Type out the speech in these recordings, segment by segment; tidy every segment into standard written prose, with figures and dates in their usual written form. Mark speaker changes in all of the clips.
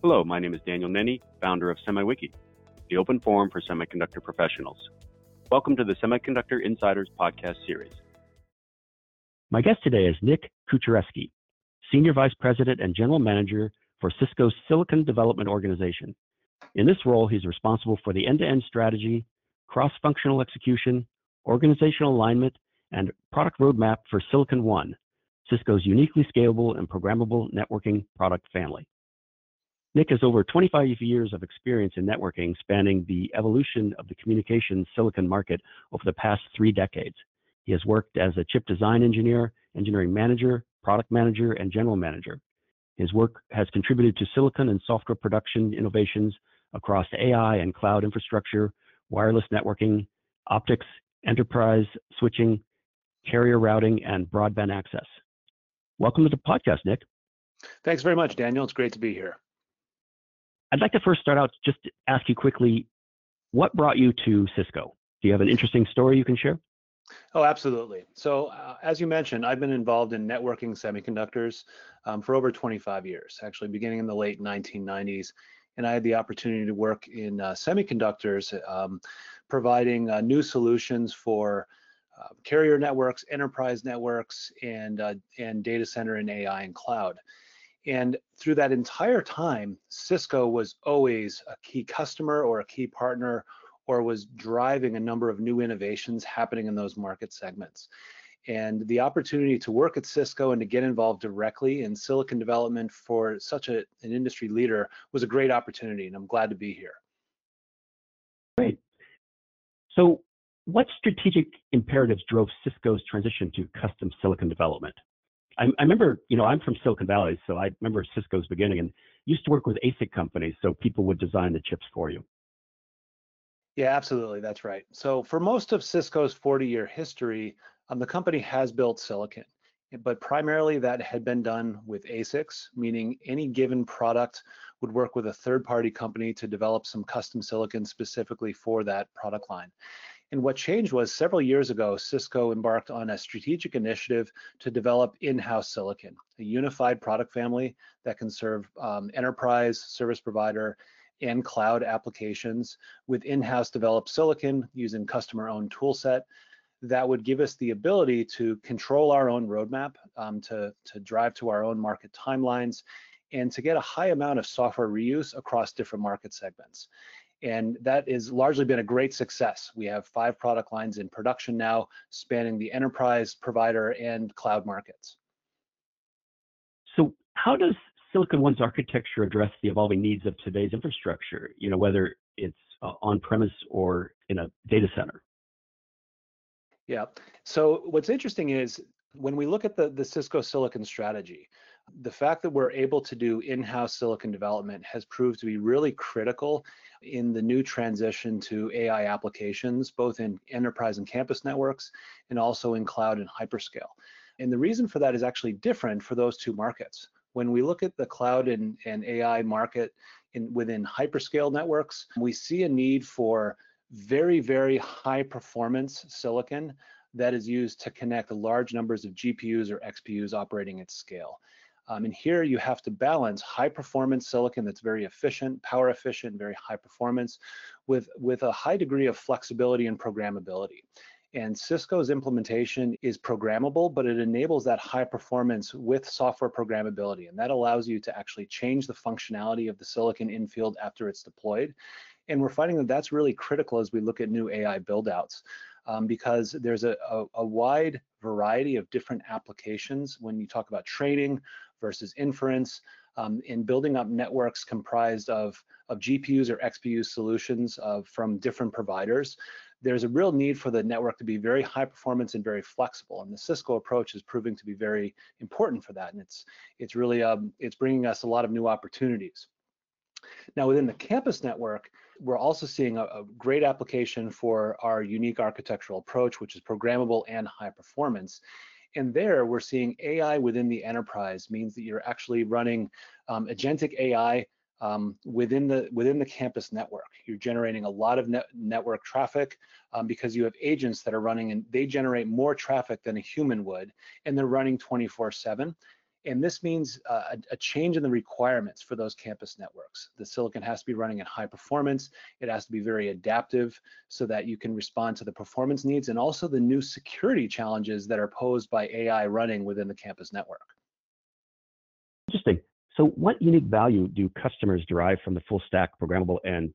Speaker 1: Hello, my name is Daniel Nenny, founder of SemiWiki, the open forum for semiconductor professionals. Welcome to the Semiconductor Insiders podcast series.
Speaker 2: My guest today is Nick Kucharewski, Senior Vice President and General Manager for Cisco's Silicon Development Organization. In this role, he's responsible for the end-to-end strategy, cross-functional execution, organizational alignment, and product roadmap for Silicon One, Cisco's uniquely scalable and programmable networking product family. Nick has over 25 years of experience in networking, spanning the evolution of the communications silicon market over the past 3 decades. He has worked as a chip design engineer, engineering manager, product manager, and general manager. His work has contributed to silicon and software production innovations across AI and cloud infrastructure, wireless networking, optics, enterprise switching, carrier routing, and broadband access. Welcome to the podcast, Nick.
Speaker 3: Thanks very much, Daniel. It's great to be here.
Speaker 2: I'd like to first start out, just to ask you quickly, what brought you to Cisco? Do you have an interesting story you can share?
Speaker 3: Oh, absolutely. So as you mentioned, I've been involved in networking semiconductors for over 25 years, actually beginning in the late 1990s. And I had the opportunity to work in semiconductors, providing new solutions for carrier networks, enterprise networks, and data center and AI and cloud. And through that entire time, Cisco was always a key customer or a key partner, or was driving a number of new innovations happening in those market segments. And the opportunity to work at Cisco and to get involved directly in silicon development for such an industry leader was a great opportunity, and I'm glad to be here.
Speaker 2: Great. So what strategic imperatives drove Cisco's transition to custom silicon development? I remember, I'm from Silicon Valley, so I remember Cisco's beginning and used to work with ASIC companies, so people would design the chips for you.
Speaker 3: Yeah, absolutely. That's right. So for most of Cisco's 40-year history, the company has built silicon, but primarily that had been done with ASICs, meaning any given product would work with a third-party company to develop some custom silicon specifically for that product line. And what changed was several years ago, Cisco embarked on a strategic initiative to develop in-house silicon, a unified product family that can serve enterprise, service provider, and cloud applications with in-house developed silicon using customer-owned toolset that would give us the ability to control our own roadmap, to drive to our own market timelines, and to get a high amount of software reuse across different market segments. And that has largely been a great success. We have 5 product lines in production now, spanning the enterprise, provider, and cloud markets.
Speaker 2: So how does Silicon One's architecture address the evolving needs of today's infrastructure, whether it's on-premise or in a data center?
Speaker 3: Yeah, so what's interesting is when we look at the Cisco silicon strategy, the fact that we're able to do in-house silicon development has proved to be really critical in the new transition to AI applications, both in enterprise and campus networks, and also in cloud and hyperscale. And the reason for that is actually different for those two markets. When we look at the cloud and AI market within hyperscale networks, we see a need for very, very high performance silicon that is used to connect large numbers of GPUs or XPUs operating at scale. And here you have to balance high performance silicon that's very efficient, power efficient, very high performance with a high degree of flexibility and programmability. And Cisco's implementation is programmable, but it enables that high performance with software programmability. And that allows you to actually change the functionality of the silicon in field after it's deployed. And we're finding that that's really critical as we look at new AI buildouts, because there's a wide variety of different applications when you talk about training versus inference, in building up networks comprised of GPUs or XPU solutions from different providers. There's a real need for the network to be very high performance and very flexible, and the Cisco approach is proving to be very important for that, and it's really it's bringing us a lot of new opportunities. Now within the campus network, we're also seeing a great application for our unique architectural approach, which is programmable and high performance. And there we're seeing AI within the enterprise means that you're actually running agentic AI within the campus network. You're generating a lot of network traffic because you have agents that are running, and they generate more traffic than a human would, and they're running 24/7. And this means a change in the requirements for those campus networks. The silicon has to be running at high performance. It has to be very adaptive so that you can respond to the performance needs and also the new security challenges that are posed by AI running within the campus network.
Speaker 2: Interesting. So what unique value do customers derive from the full stack programmable and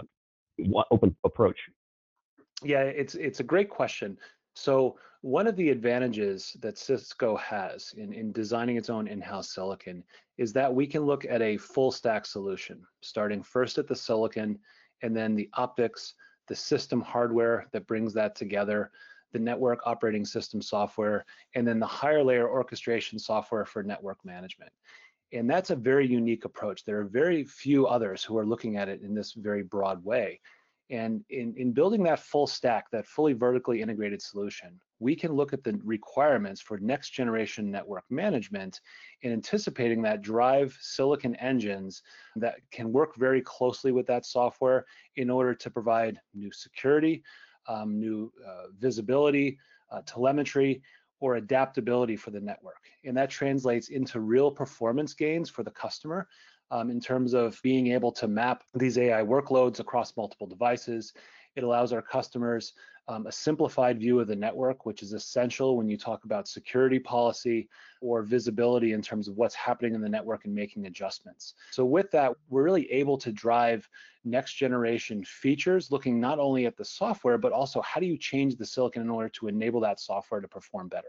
Speaker 2: open approach?
Speaker 3: Yeah, it's a great question. So one of the advantages that Cisco has in designing its own in-house silicon is that we can look at a full stack solution, starting first at the silicon and then the optics, the system hardware that brings that together, the network operating system software, and then the higher layer orchestration software for network management. And that's a very unique approach. There are very few others who are looking at it in this very broad way. And in building that full stack, that fully vertically integrated solution, we can look at the requirements for next generation network management and anticipating that drive silicon engines that can work very closely with that software in order to provide new security, new visibility, telemetry, or adaptability for the network. And that translates into real performance gains for the customer in terms of being able to map these AI workloads across multiple devices. It allows our customers a simplified view of the network, which is essential when you talk about security policy or visibility in terms of what's happening in the network and making adjustments. So with that, we're really able to drive next generation features, looking not only at the software, but also how do you change the silicon in order to enable that software to perform better.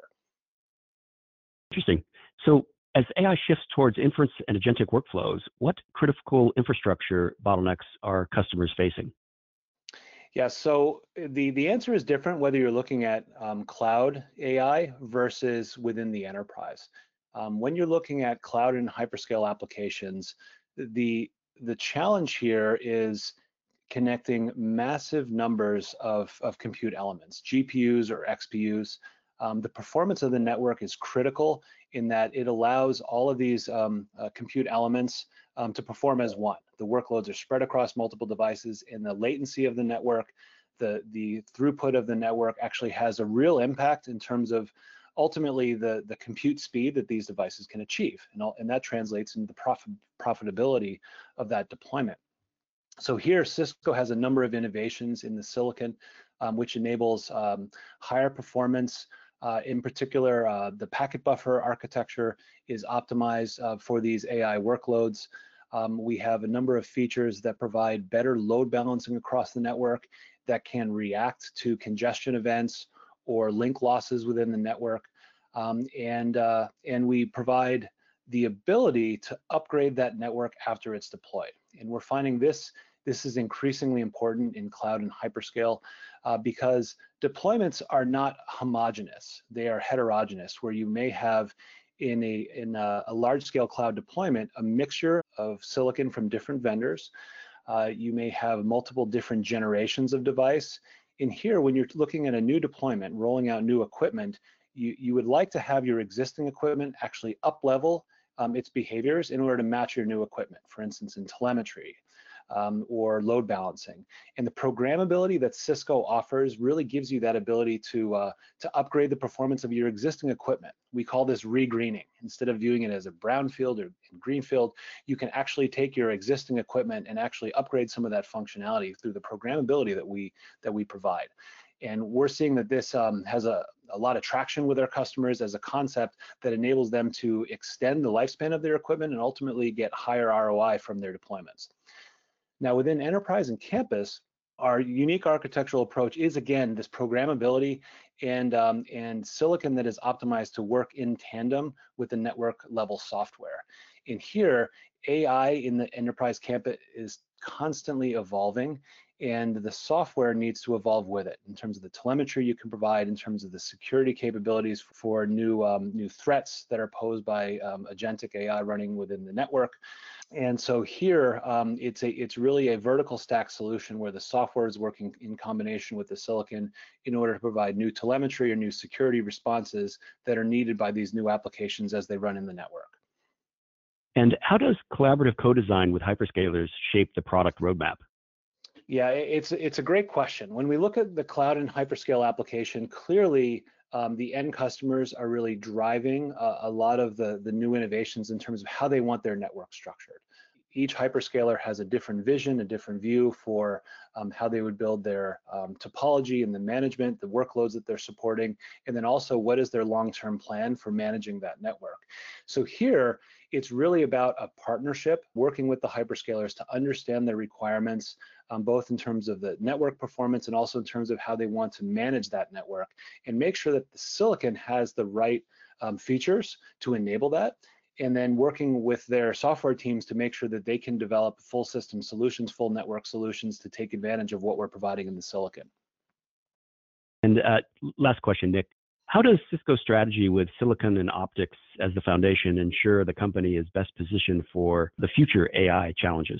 Speaker 2: Interesting. So as AI shifts towards inference and agentic workflows, what critical infrastructure bottlenecks are customers facing?
Speaker 3: Yeah, so the answer is different whether you're looking at cloud AI versus within the enterprise. When you're looking at cloud and hyperscale applications, the challenge here is connecting massive numbers of compute elements, GPUs or XPUs. The performance of the network is critical in that it allows all of these compute elements to perform as one. The workloads are spread across multiple devices, and the latency of the network, the throughput of the network actually has a real impact in terms of ultimately the compute speed that these devices can achieve, and that translates into the profitability of that deployment. So here, Cisco has a number of innovations in the silicon, which enables higher performance. In particular, the packet buffer architecture is optimized for these AI workloads. We have a number of features that provide better load balancing across the network that can react to congestion events or link losses within the network. And we provide the ability to upgrade that network after it's deployed. And we're finding this is increasingly important in cloud and hyperscale because deployments are not homogeneous. They are heterogeneous, where you may have in a large-scale cloud deployment a mixture of silicon from different vendors. You may have multiple different generations of device. In here, when you're looking at a new deployment, rolling out new equipment, you would like to have your existing equipment actually up-level its behaviors in order to match your new equipment, for instance, in telemetry or load balancing. And the programmability that Cisco offers really gives you that ability to upgrade the performance of your existing equipment. We call this regreening. Instead of viewing it as a brownfield or greenfield, you can actually take your existing equipment and actually upgrade some of that functionality through the programmability that we provide. And we're seeing that this has a lot of traction with our customers as a concept that enables them to extend the lifespan of their equipment and ultimately get higher ROI from their deployments. Now, within enterprise and campus, our unique architectural approach is, again, this programmability and silicon that is optimized to work in tandem with the network level software. In here, AI in the enterprise campus is constantly evolving, and the software needs to evolve with it in terms of the telemetry you can provide, in terms of the security capabilities for new threats that are posed by agentic AI running within the network. And so here, it's really a vertical stack solution where the software is working in combination with the silicon in order to provide new telemetry or new security responses that are needed by these new applications as they run in the network.
Speaker 2: And how does collaborative co-design with hyperscalers shape the product roadmap?
Speaker 3: Yeah, it's a great question. When we look at the cloud and hyperscale application, clearly the end customers are really driving a lot of the new innovations in terms of how they want their network structured. Each hyperscaler has a different vision, a different view for how they would build their topology and the management, the workloads that they're supporting, and then also what is their long-term plan for managing that network. So here, it's really about a partnership, working with the hyperscalers to understand their requirements, both in terms of the network performance and also in terms of how they want to manage that network, and make sure that the silicon has the right features to enable that, and then working with their software teams to make sure that they can develop full system solutions, full network solutions to take advantage of what we're providing in the silicon.
Speaker 2: And last question, Nick. How does Cisco's strategy with silicon and optics as the foundation ensure the company is best positioned for the future AI challenges?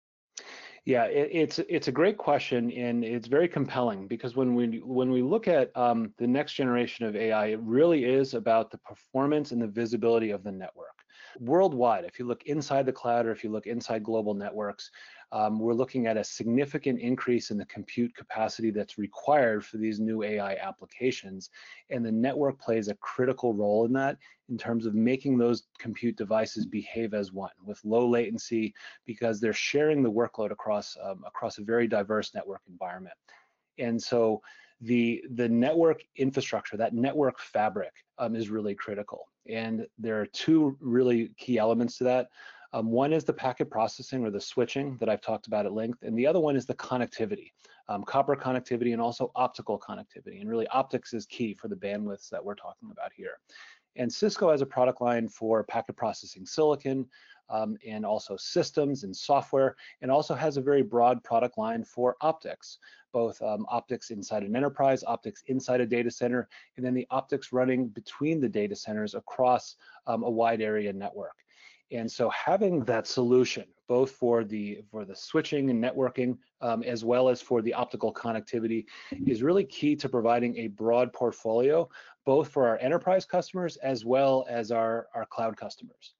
Speaker 3: Yeah, it's a great question, and it's very compelling, because when we look at the next generation of AI, it really is about the performance and the visibility of the network. Worldwide, if you look inside the cloud or if you look inside global networks, we're looking at a significant increase in the compute capacity that's required for these new AI applications, and the network plays a critical role in that, in terms of making those compute devices behave as one with low latency, because they're sharing the workload across a very diverse network environment. And so the network infrastructure, that network fabric, is really critical. And there are two really key elements to that. One is the packet processing or the switching that I've talked about at length, and the other one is the connectivity, copper connectivity and also optical connectivity. And really, optics is key for the bandwidths that we're talking about here. And Cisco has a product line for packet processing silicon, and also systems and software, and also has a very broad product line for optics, both optics inside an enterprise, optics inside a data center, and then the optics running between the data centers across a wide area network. And so having that solution, both for the switching and networking, as well as for the optical connectivity, is really key to providing a broad portfolio, both for our enterprise customers as well as our cloud customers.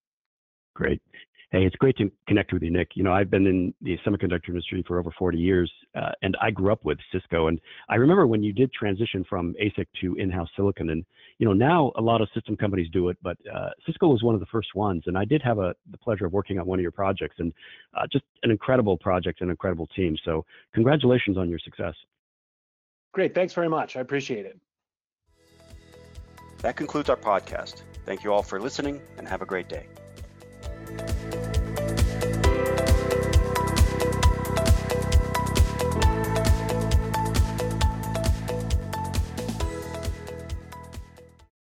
Speaker 2: Great. Hey, it's great to connect with you, Nick. You know, I've been in the semiconductor industry for over 40 years, and I grew up with Cisco. And I remember when you did transition from ASIC to in-house silicon. And, you know, now a lot of system companies do it, but Cisco was one of the first ones. And I did have the pleasure of working on one of your projects, and just an incredible project, an incredible team. So congratulations on your success.
Speaker 3: Great. Thanks very much. I appreciate it.
Speaker 1: That concludes our podcast. Thank you all for listening, and have a great day.